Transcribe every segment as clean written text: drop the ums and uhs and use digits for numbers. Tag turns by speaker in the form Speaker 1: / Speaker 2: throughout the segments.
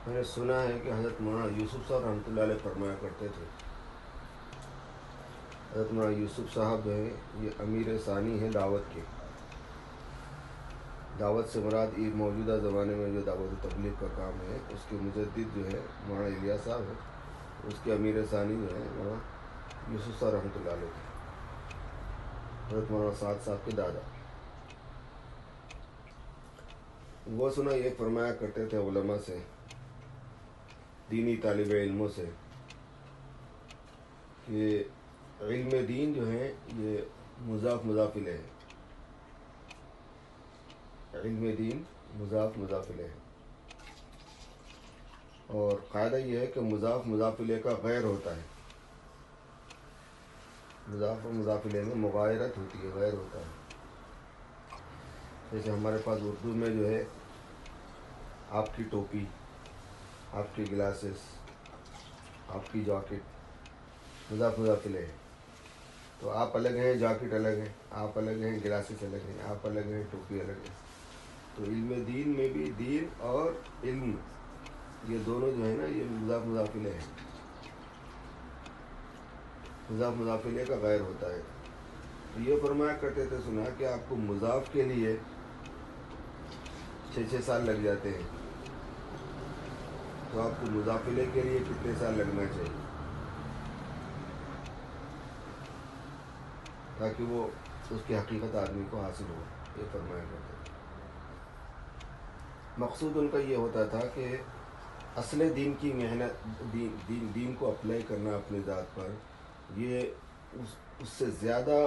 Speaker 1: میں نے سنا ہے کہ حضرت مولانا یوسف صاحب رحمۃ اللہ علیہ فرمایا کرتے تھے، حضرت مولانا یوسف صاحب جو ہیں یہ امیر ثانی ہیں دعوت کے. دعوت سے مراد یہ موجودہ زمانے میں جو دعوت و تبلیغ کا کام ہے اس کے مجدد جو ہے مولانا الیاس صاحب ہے، اس کے امیر ثانی جو ہے مولانا یوسف صاحب رحمۃ اللہ علیہ تھے، حضرت مولانا سعد صاحب کے دادا. وہ سنا یہ فرمایا کرتے تھے علماء سے، دینی طالب علموں سے، کہ علم دین جو ہے یہ مضاف مضاف الیہ ہے. علم دین مضاف مضاف الیہ ہے، اور قاعدہ یہ ہے کہ مضاف مضاف الیہ کا غیر ہوتا ہے. مضاف و مضاف الیہ میں مغایرت ہوتی ہے، غیر ہوتا ہے. جیسے ہمارے پاس اردو میں جو ہے آپ کی ٹوپی، آپ کی گلاسز، آپ کی جاکٹ مضاف مضاف الیہ ہے. تو آپ الگ ہیں، جاکٹ الگ ہے، آپ الگ ہیں، گلاسز الگ ہیں، آپ الگ ہیں، ٹوپی الگ ہے. تو علم دین میں بھی دین اور علم یہ دونوں جو ہے نا یہ مضاف مضاف الیہ ہے. مضاف مضاف الیہ کا غیر ہوتا ہے. تو یہ فرمایا کرتے تھے سنا کہ آپ کو مضاف کے لیے 6 سال لگ جاتے ہیں، تو آپ کو مضاف الیہ کے لیے کتنے سال لگنا چاہیے تاکہ وہ اس کی حقیقت آدمی کو حاصل ہو. یہ فرمایا کرتے تھے. مقصود ان کا یہ ہوتا تھا کہ اصل دین کی محنت، دین کو اپلائی کرنا اپنی ذات پر، یہ اس سے زیادہ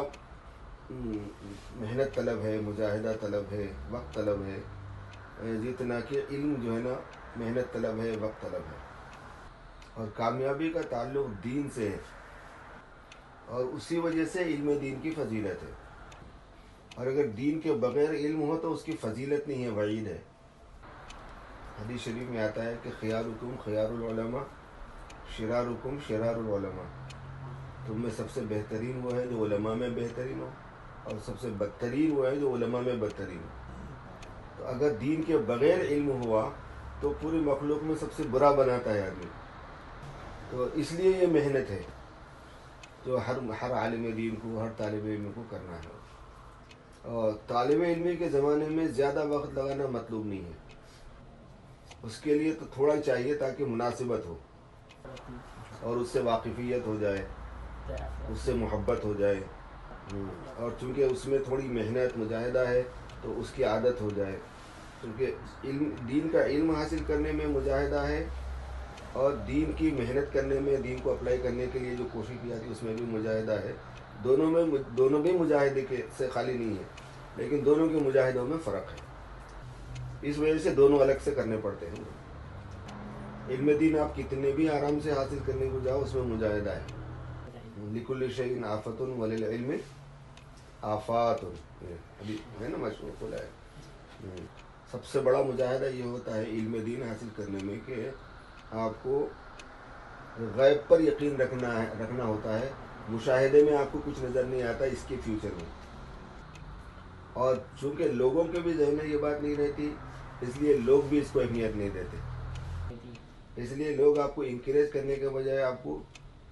Speaker 1: محنت طلب ہے، مجاہدہ طلب ہے، وقت طلب ہے، جتنا کہ علم جو ہے نا محنت طلب ہے، وقت طلب ہے. اور کامیابی کا تعلق دین سے ہے، اور اسی وجہ سے علم دین کی فضیلت ہے. اور اگر دین کے بغیر علم ہو تو اس کی فضیلت نہیں ہے، وعید ہے. حدیث شریف میں آتا ہے کہ خیارکم خیار العلماء شرارکم شرار العلماء. تم میں سب سے بہترین وہ ہے جو علماء میں بہترین ہو، اور سب سے بدترین وہ ہے جو علماء میں بدترین ہو. تو اگر دین کے بغیر علم ہوا تو پوری مخلوق میں سب سے برا بناتا ہے آدمی. تو اس لیے یہ محنت ہے جو ہر عالم دین کو، ہر طالب علم کو کرنا ہے. اور طالب علمی کے زمانے میں زیادہ وقت لگانا مطلوب نہیں ہے. اس کے لیے تو تھوڑا چاہیے تاکہ مناسبت ہو اور اس سے واقفیت ہو جائے، اس سے محبت ہو جائے. اور چونکہ اس میں تھوڑی محنت مجاہدہ ہے تو اس کی عادت ہو جائے. کیونکہ دین کا علم حاصل کرنے میں مجاہدہ ہے، اور دین کی محنت کرنے میں، دین کو اپلائی کرنے کے لیے جو کوشش کی جاتی ہے اس میں بھی مجاہدہ ہے. دونوں بھی مجاہدے سے خالی نہیں ہے، لیکن دونوں کے مجاہدوں میں فرق ہے. اس وجہ سے دونوں الگ سے کرنے پڑتے ہیں. علم دین آپ کتنے بھی آرام سے حاصل کرنے کو جاؤ اس میں مجاہدہ ہے. لکل شیء آفۃ وللعلم آفات، ابھی ہے نا مشہور کھولا ہے. سب سے بڑا مجاہدہ یہ ہوتا ہے علم دین حاصل کرنے میں کہ آپ کو غیب پر یقین رکھنا ہوتا ہے. مشاہدے میں آپ کو کچھ نظر نہیں آتا اس کے فیوچر میں، اور چونکہ لوگوں کے بھی ذہن میں یہ بات نہیں رہتی اس لیے لوگ بھی اس کو اہمیت نہیں دیتے. اس لیے لوگ آپ کو انکریج کرنے کے بجائے آپ کو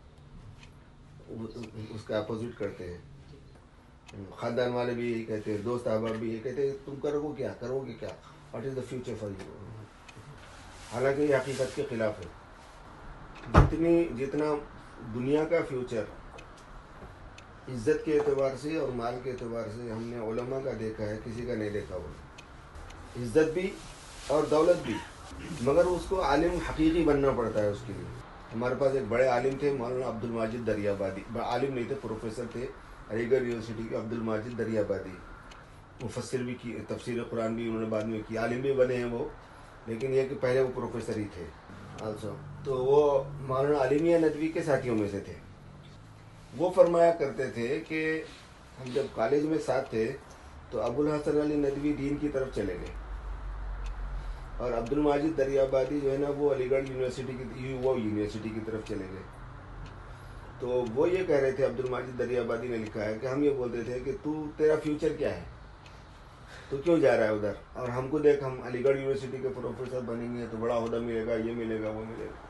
Speaker 1: اس کا اپوزٹ کرتے ہیں. خاندان والے بھی یہی کہتے ہیں، دوست احباب بھی یہی کہتے ہیں، تم کرو گے کیا، what is the future for you. حالانکہ یہ حقیقت کے خلاف ہے. جتنا دنیا کا فیوچر عزت کے اعتبار سے اور مال کے اعتبار سے ہم نے علماء کا دیکھا ہے، کسی کا نہیں دیکھا ہوا. عزت بھی اور دولت بھی، مگر اس کو عالم حقیقی بننا پڑتا ہے اس کے لیے. ہمارے پاس ایک بڑے عالم تھے مولانا عبد الماجد دریابادی. عالم نہیں تھے، پروفیسر تھے علی گڑھ یونیورسٹی کے. عبد الماجد دریابادی مفسر بھی کی، تفسیر قرآن بھی انہوں نے بعد میں کی، عالم بھی بنے ہیں وہ، لیکن یہ کہ پہلے وہ پروفیسر ہی تھے آلسو. تو وہ مولانا عالمیہ ندوی کے ساتھیوں میں سے تھے. وہ فرمایا کرتے تھے کہ ہم جب کالج میں ساتھ تھے تو ابو الحسن علی ندوی دین کی طرف چلے گئے، اور عبد الماجد دریابادی جو ہے نا وہ علی گڑھ یونیورسٹی کی طرف چلے گئے. تو وہ یہ کہہ رہے تھے، عبد الماجد دریابادی نے لکھا ہے کہ ہم یہ بولتے تھے کہ تیرا فیوچر کیا ہے. تو کیوں جا رہا ہے ادھر؟ اور ہم کو دیکھ، ہم علی گڑھ یونیورسٹی کے پروفیسر بنیں گے تو بڑا عہدہ ملے گا، یہ ملے گا، وہ ملے گا،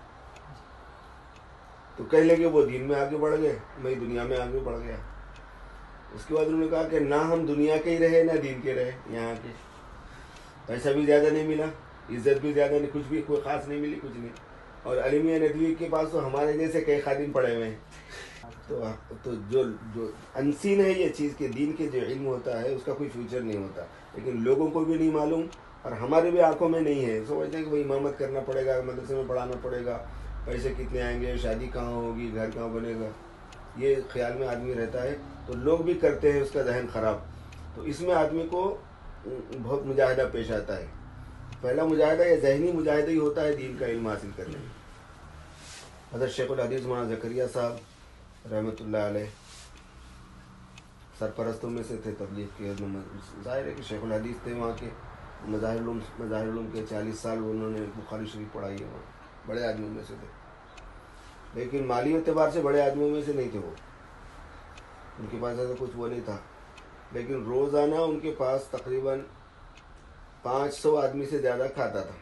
Speaker 1: تو کہہ لیں گے وہ دین میں آگے بڑھ گئے، میں دنیا میں آگے بڑھ گیا۔ اس کے بعد انہوں نے کہا کہ نہ ہم دنیا کے ہی رہے نہ دین کے رہے، یہاں کے پیسہ بھی زیادہ نہیں ملا، عزت بھی زیادہ نہیں، کچھ بھی کوئی خاص نہیں ملی، کچھ نہیں۔ اور علی میاں ندوی کے پاس تو ہمارے جیسے کئی خادم پڑے ہوئے ہیں۔ تو جو انسین ہے یہ چیز کہ دین کے جو علم ہوتا ہے اس کا کوئی فیوچر نہیں ہوتا، لیکن لوگوں کو بھی نہیں معلوم اور ہمارے بھی آنکھوں میں نہیں ہے۔ سمجھتے ہیں کہ بھائی امامت کرنا پڑے گا، مدرسے میں پڑھانا پڑے گا، پیسے کتنے آئیں گے، شادی کہاں ہوگی، گھر کہاں بنے گا، یہ خیال میں آدمی رہتا ہے، تو لوگ بھی کرتے ہیں اس کا ذہن خراب۔ تو اس میں آدمی کو بہت مجاہدہ پیش آتا ہے۔ پہلا مجاہدہ یہ ذہنی مجاہدہ ہی ہوتا ہے دین کا علم حاصل کرنے میں۔ حضرت شیخ الحدیث مولانا زکریا صاحب رحمۃ اللہ علیہ سرپرستوں میں سے تھے تبلیغ کے۔ ظاہر ہے کہ شیخ الحدیث تھے، وہاں کے مظاہر علوم کے 40 سال انہوں نے بخاری شریف پڑھائی ہے، وہاں بڑے آدمیوں میں سے تھے، لیکن مالی اعتبار سے بڑے آدمیوں میں سے نہیں تھے وہ، ان کے پاس ایسا کچھ وہ نہیں تھا، لیکن روزانہ ان کے پاس تقریباً 500 آدمی سے زیادہ کھاتا تھا،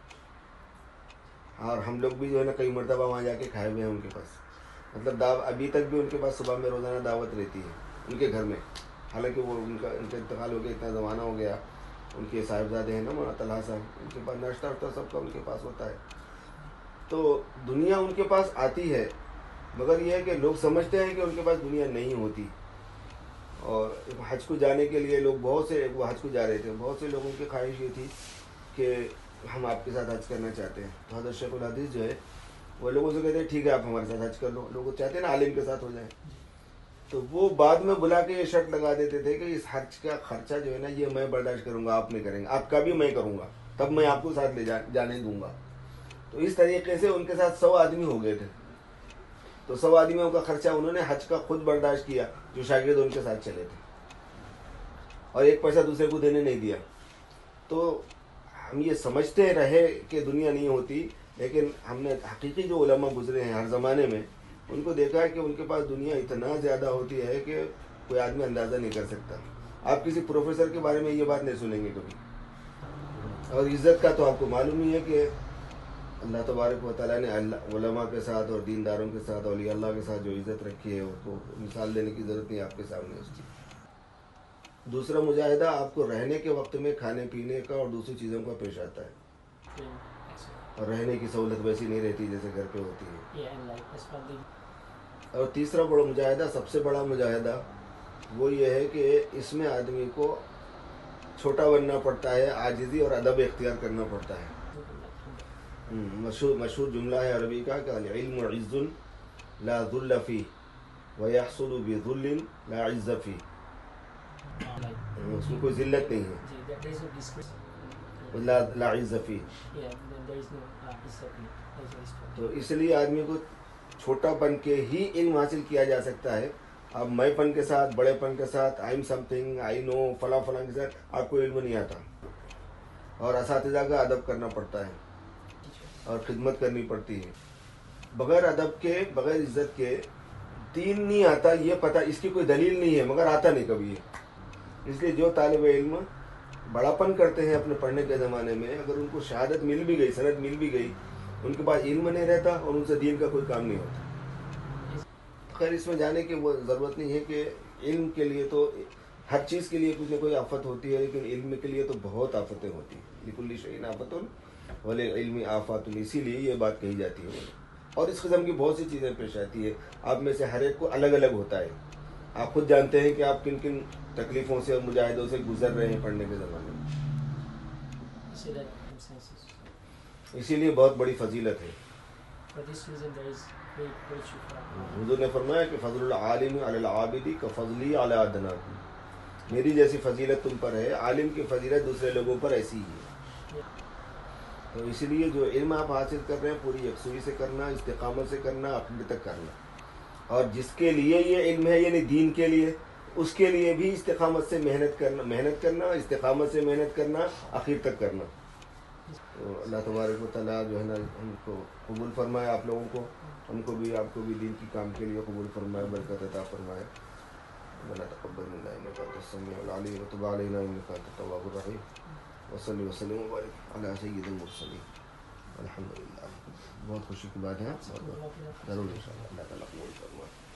Speaker 1: اور ہم لوگ بھی جو ہے نا کئی مرتبہ وہاں جا کے کھائے ہوئے ہیں ان کے پاس۔ مطلب ابھی تک بھی ان کے پاس صبح میں روزانہ دعوت رہتی ہے ان کے گھر میں، حالانکہ وہ ان کا انتقال ہو گیا، اتنا زمانہ ہو گیا، ان کے صاحبزادے ہیں نا مولانا طلحہ صاحب، ان کے پاس ناشتہ واشتہ سب کا ان کے پاس ہوتا ہے۔ تو دنیا ان کے پاس آتی ہے، مگر یہ ہے کہ لوگ سمجھتے ہیں کہ ان کے پاس دنیا نہیں ہوتی۔ اور حج کو جانے کے لیے لوگ بہت سے، وہ حج کو جا رہے تھے، بہت سے لوگوں کی خواہش یہ تھی کہ ہم آپ کے ساتھ حج کرنا چاہتے ہیں۔ تو حضرت شیخ الحدیث جو ہے وہ لوگوں سے کہتے ہیں ٹھیک ہے آپ ہمارے ساتھ حج کر لو، لوگ چاہتے ہیں نا عالم کے ساتھ ہو جائے، تو وہ بعد میں بلا کے یہ شرط لگا دیتے تھے کہ اس حج کا خرچہ جو ہے نا یہ میں برداشت کروں گا، آپ نہیں کریں گے، آپ کا بھی میں کروں گا، تب میں آپ کو ساتھ لے جانے دوں گا۔ تو اس طریقے سے ان کے ساتھ 100 آدمی ہو گئے تھے، تو 100 آدمیوں کا خرچہ انہوں نے حج کا خود برداشت کیا، جو شاگرد ان کے ساتھ چلے تھے، اور ایک پیسہ دوسرے کو دینے نہیں دیا۔ تو ہم یہ سمجھتے رہے کہ دنیا نہیں ہوتی، لیکن ہم نے حقیقی جو علماء گزرے ہیں ہر زمانے میں، ان کو دیکھا ہے کہ ان کے پاس دنیا اتنا زیادہ ہوتی ہے کہ کوئی آدمی اندازہ نہیں کر سکتا۔ آپ کسی پروفیسر کے بارے میں یہ بات نہیں سنیں گے کبھی۔ اور عزت کا تو آپ کو معلوم ہی ہے کہ اللہ تبارک و تعالیٰ نے علماء کے ساتھ اور دینداروں کے ساتھ، اولیاء اللہ کے ساتھ جو عزت رکھی ہے اس کو مثال دینے کی ضرورت نہیں آپ کے سامنے اس کی۔ دوسرا مجاہدہ آپ کو رہنے کے وقت میں کھانے پینے کا اور دوسری چیزوں کا پیش آتا ہے، اور رہنے کی سہولت ویسی نہیں رہتی جیسے گھر پہ ہوتی ہے۔ اور تیسرا بڑا مجاہدہ، سب سے بڑا مجاہدہ وہ یہ ہے کہ اس میں آدمی کو چھوٹا بننا پڑتا ہے، عاجزی اور ادب اختیار کرنا پڑتا ہے۔ مشہور جملہ ہے عربی کا کہ العلم عز لا ذل فیہ ویحصل بذل لا عز فیہ، اس میں کوئی ذلت نہیں ہے، لا عز فیہ۔ تو اس لیے آدمی کو چھوٹا بن کے ہی علم حاصل کیا جا سکتا ہے۔ اب میں پن کے ساتھ، بڑے پن کے ساتھ، آئی ایم سم تھنگ، آئی نو، فلاں فلاں کے ساتھ آپ کو علم نہیں آتا، اور اساتذہ کا ادب کرنا پڑتا ہے اور خدمت کرنی پڑتی ہے۔ بغیر ادب کے، بغیر عزت کے دین نہیں آتا، یہ پتہ، اس کی کوئی دلیل نہیں ہے، مگر آتا نہیں کبھی ہے۔ اس لیے جو طالب علم بڑاپن کرتے ہیں اپنے پڑھنے کے زمانے میں، اگر ان کو شہادت مل بھی گئی، سند مل بھی گئی، ان کے پاس علم نہیں رہتا اور ان سے دین کا کوئی کام نہیں ہوتا۔ خیر اس میں جانے کی وہ ضرورت نہیں ہے کہ علم کے لیے تو ہر چیز کے لیے کچھ نہ کوئی آفت ہوتی ہے، لیکن علم کے لیے تو بہت آفتیں ہوتی ہیں۔ لکل شیء آفۃ وللعلم آفات، اسی لیے یہ بات کہی جاتی ہے۔ اور اس قسم کی بہت سی چیزیں پیش آتی ہے، آپ میں سے ہر ایک کو الگ الگ ہوتا ہے۔ آپ خود جانتے ہیں کہ آپ کن کن تکلیفوں سے اور مجاہدوں سے گزر رہے ہیں پڑھنے کے زمانے میں، اسی لیے بہت بڑی فضیلت ہے۔ حضور نے فرمایا کہ فضل العالم علی العابد کفضلی علی ادناکم، میری جیسی فضیلت تم پر ہے، عالم کی فضیلت دوسرے لوگوں پر ایسی ہی ہے۔ تو اس لیے جو علم آپ حاصل کر رہے ہیں پوری یکسوئی سے کرنا، استقامت سے کرنا، آخر تک کرنا، اور جس کے لیے یہ علم ہے یعنی دین کے لیے، اس کے لیے بھی استقامت سے محنت کرنا، استقامت سے محنت کرنا، آخر تک کرنا۔ تو اللہ تبارک و تعالیٰ جو ہے نا ہم کو قبول فرمائے، آپ لوگوں کو، ہم کو بھی، آپ کو بھی دین کی کام کے لیے قبول فرمائے، برکت عطا فرمائے۔ ربنا تقبل منا انك انت السميع العليم وتب علينا انك انت التواب الرحيم وصلی وسلم وبارک علی سید المرسلین الحمد للہ. بہت خوشی کی بات ہے, ضرور ان شاء اللہ اللہ تعالیٰ قبول فرمائے.